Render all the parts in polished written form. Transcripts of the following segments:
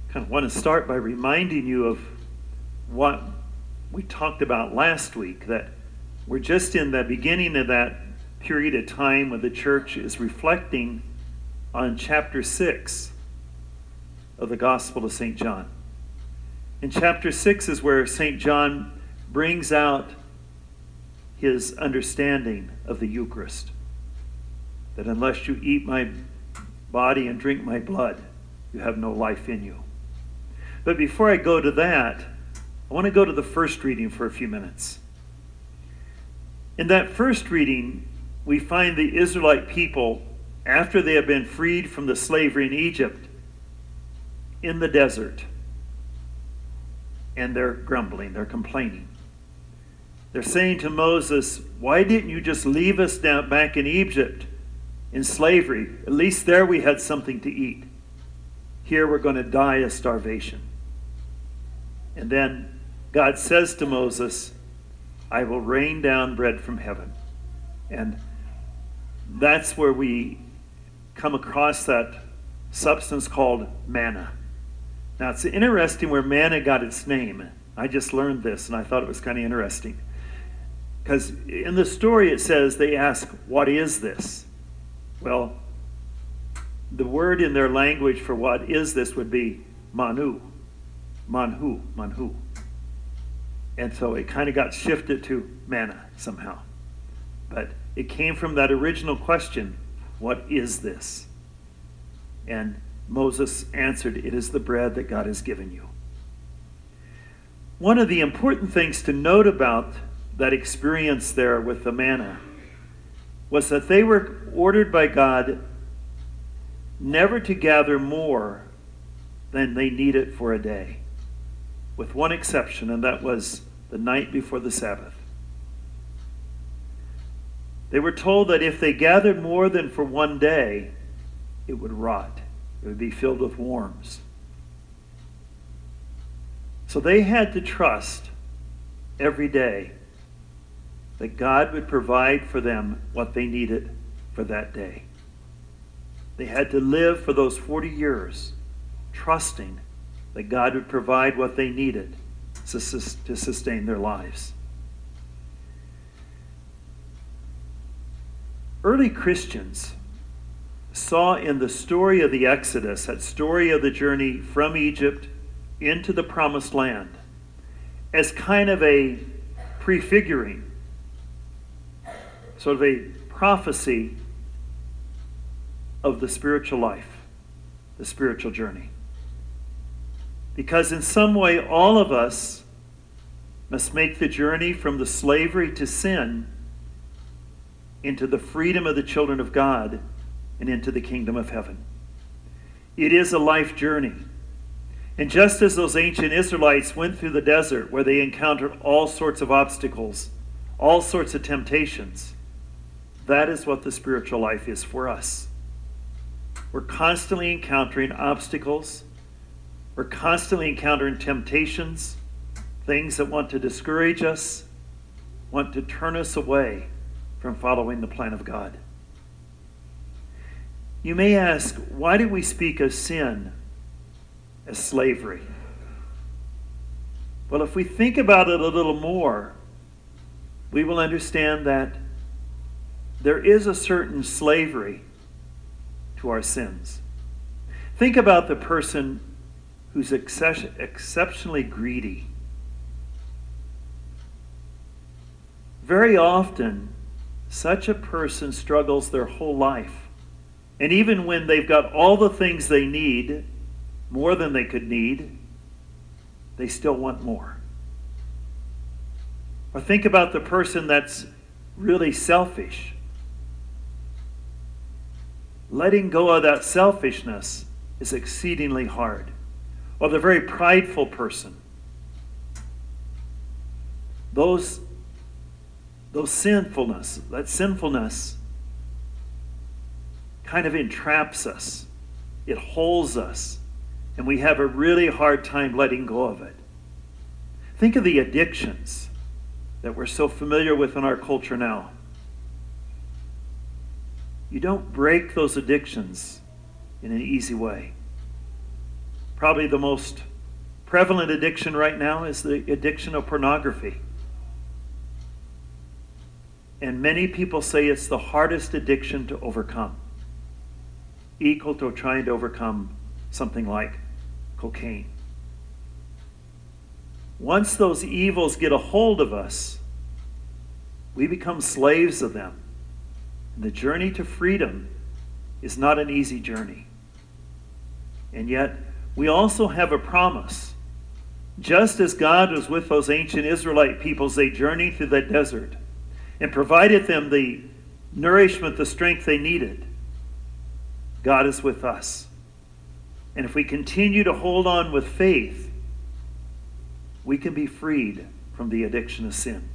kind of want to start by reminding you of what we talked about last week, that we're just in the beginning of that period of time when the church is reflecting on chapter 6 of the Gospel of St. John. In chapter 6 is where St. John brings out his understanding of the Eucharist, that unless you eat my body and drink my blood, you have no life in you. But before I go to that, I want to go to the first reading for a few minutes. In that first reading, we find the Israelite people, after they have been freed from the slavery in Egypt, in the desert. And they're grumbling, they're complaining. They're saying to Moses, why didn't you just leave us down back in Egypt in slavery? At least there we had something to eat. Here we're going to die of starvation. And then God says to Moses, I will rain down bread from heaven. And that's where we come across that substance called manna. Now it's interesting where manna got its name. I just learned this and I thought it was kind of interesting. Because in the story it says they ask, what is this? Well, the word in their language for what is this would be manu. Manhu. And so it kind of got shifted to manna somehow. But it came from that original question, what is this? And Moses answered, it is the bread that God has given you. One of the important things to note about that experience there with the manna was that they were ordered by God never to gather more than they needed for a day, with one exception, and that was the night before the Sabbath. They were told that if they gathered more than for one day, it would rot. It would be filled with worms. So they had to trust every day that God would provide for them what they needed for that day. They had to live for those 40 years trusting that God would provide what they needed to sustain their lives. Early Christians saw in the story of the Exodus, that story of the journey from Egypt into the Promised Land, as kind of a prefiguring, sort of a prophecy of the spiritual life, the spiritual journey. Because in some way, all of us must make the journey from the slavery to sin into the freedom of the children of God and into the kingdom of heaven. It is a life journey. And just as those ancient Israelites went through the desert where they encountered all sorts of obstacles, all sorts of temptations, that is what the spiritual life is for us. We're constantly encountering obstacles. We're constantly encountering temptations, things that want to discourage us, want to turn us away from following the plan of God. You may ask, why do we speak of sin as slavery? Well, if we think about it a little more, we will understand that there is a certain slavery to our sins. Think about the person who's exceptionally greedy. Very often, such a person struggles their whole life. And even when they've got all the things they need, more than they could need, they still want more. Or think about the person that's really selfish. Letting go of that selfishness is exceedingly hard. Or the very prideful person. That sinfulness kind of entraps us. It holds us. And we have a really hard time letting go of it. Think of the addictions that we're so familiar with in our culture now. You don't break those addictions in an easy way. Probably the most prevalent addiction right now is the addiction of pornography. And many people say it's the hardest addiction to overcome, equal to trying to overcome something like cocaine. Once those evils get a hold of us, we become slaves of them. And the journey to freedom is not an easy journey. And yet, we also have a promise. Just as God was with those ancient Israelite peoples, they journeyed through that desert and provided them the nourishment, the strength they needed. God is with us. And if we continue to hold on with faith, we can be freed from the addiction of sin.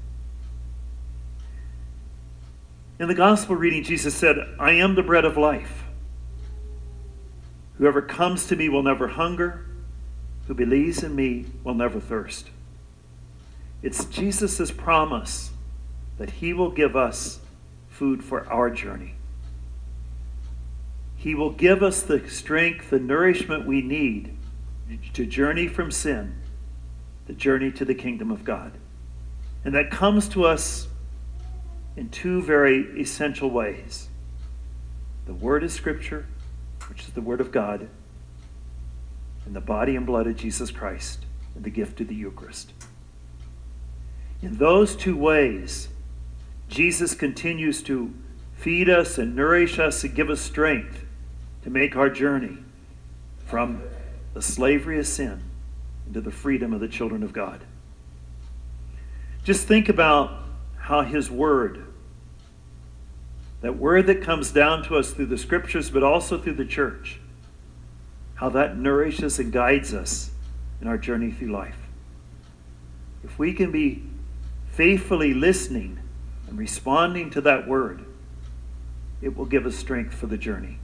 In the gospel reading, Jesus said, "I am the bread of life. Whoever comes to me will never hunger. Who believes in me will never thirst." It's Jesus' promise that he will give us food for our journey. He will give us the strength, the nourishment we need to journey from sin, the journey to the kingdom of God. And that comes to us in two very essential ways. The Word of Scripture, which is the Word of God, and the body and blood of Jesus Christ, and the gift of the Eucharist. In those two ways, Jesus continues to feed us and nourish us and give us strength to make our journey from the slavery of sin into the freedom of the children of God. Just think about how his word, that word that comes down to us through the scriptures but also through the church, how that nourishes and guides us in our journey through life. If we can be faithfully listening and responding to that word, it will give us strength for the journey.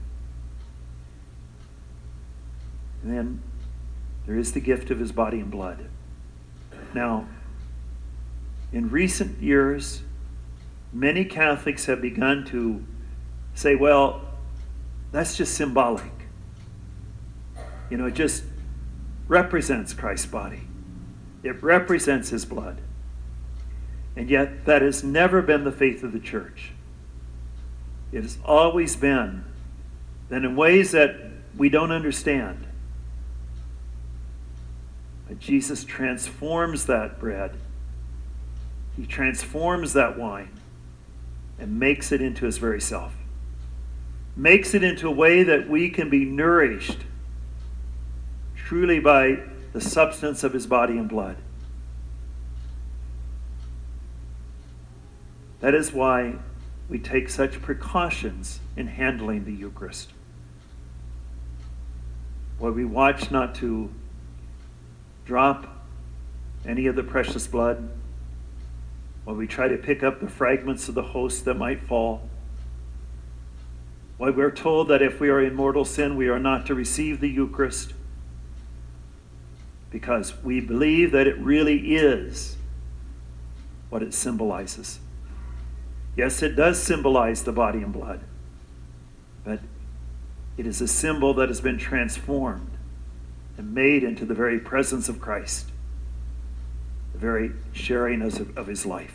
And then there is the gift of his body and blood. Now, in recent years, many Catholics have begun to say, well, that's just symbolic. You know, it just represents Christ's body. It represents his blood. And yet, that has never been the faith of the church. It has always been that in ways that we don't understand, but Jesus transforms that bread. He transforms that wine and makes it into his very self. Makes it into a way that we can be nourished truly by the substance of his body and blood. That is why we take such precautions in handling the Eucharist. Why we watch not to drop any of the precious blood. Why we try to pick up the fragments of the host that might fall. Why we're told that if we are in mortal sin, we are not to receive the Eucharist. Because we believe that it really is what it symbolizes. Yes, it does symbolize the body and blood, but it is a symbol that has been transformed and made into the very presence of Christ, the very sharing of his life.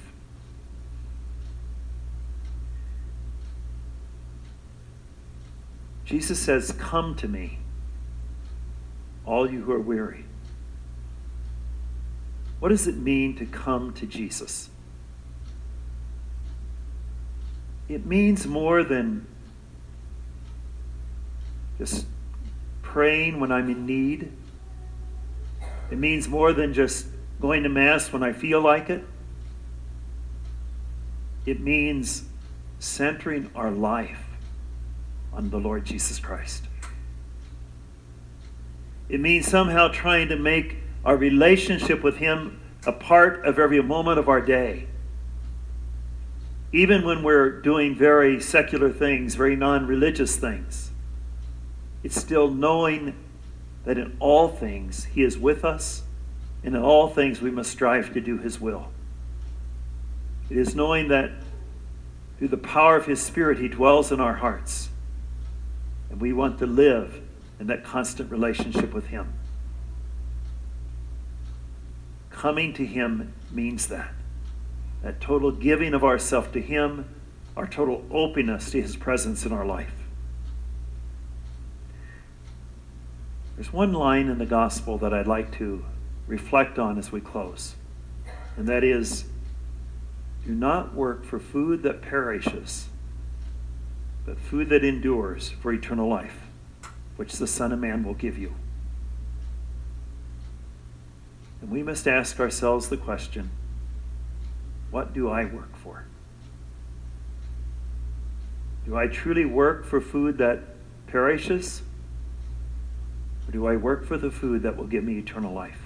Jesus says, "Come to me, all you who are weary." What does it mean to come to Jesus? It means more than just praying when I'm in need. It means more than just going to Mass when I feel like it. It means centering our life on the Lord Jesus Christ. It means somehow trying to make our relationship with him a part of every moment of our day. Even when we're doing very secular things, very non-religious things, it's still knowing that in all things he is with us, and in all things we must strive to do his will. It is knowing that through the power of his Spirit he dwells in our hearts, and we want to live in that constant relationship with him. coming to him means that. That total giving of ourselves to him, our total openness to his presence in our life. There's one line in the gospel that I'd like to reflect on as we close, and that is, do not work for food that perishes, but food that endures for eternal life, which the Son of Man will give you. And we must ask ourselves the question, what do I work for? Do I truly work for food that perishes? Or do I work for the food that will give me eternal life?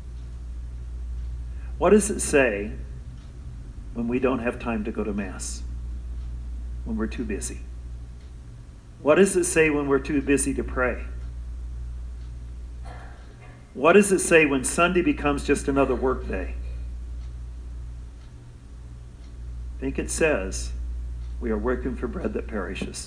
What does it say when we don't have time to go to Mass? When we're too busy? What does it say when we're too busy to pray? What does it say when Sunday becomes just another work day? I think it says we are working for bread that perishes.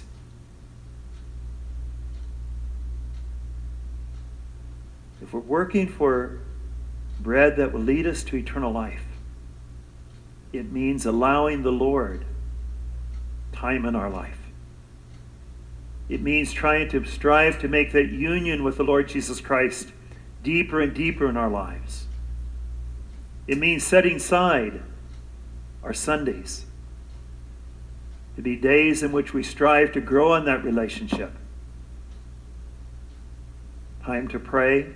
If we're working for bread that will lead us to eternal life, it means allowing the Lord time in our life. It means trying to strive to make that union with the Lord Jesus Christ deeper and deeper in our lives. It means setting aside our Sundays to be days in which we strive to grow in that relationship. Time to pray,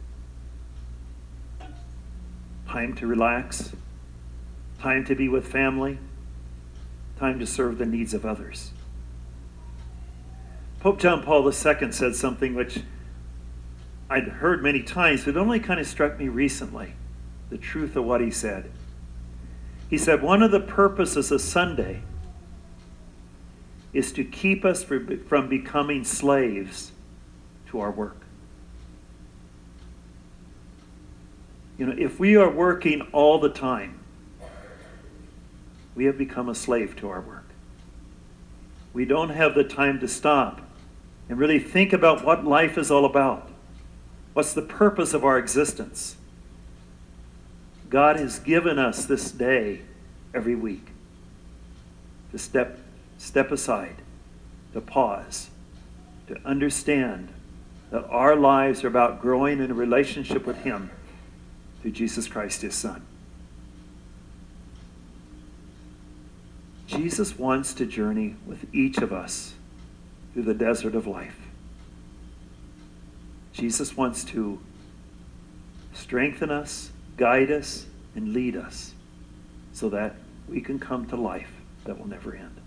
time to relax, time to be with family, time to serve the needs of others. Pope John Paul II said something which I'd heard many times, but it only kind of struck me recently, the truth of what he said. He said, one of the purposes of Sunday is to keep us from becoming slaves to our work. You know, if we are working all the time, we have become a slave to our work. We don't have the time to stop and really think about what life is all about. What's the purpose of our existence? God has given us this day every week to step aside, to pause, to understand that our lives are about growing in a relationship with him through Jesus Christ, his Son. Jesus wants to journey with each of us through the desert of life. Jesus wants to strengthen us, guide us, and lead us so that we can come to life that will never end.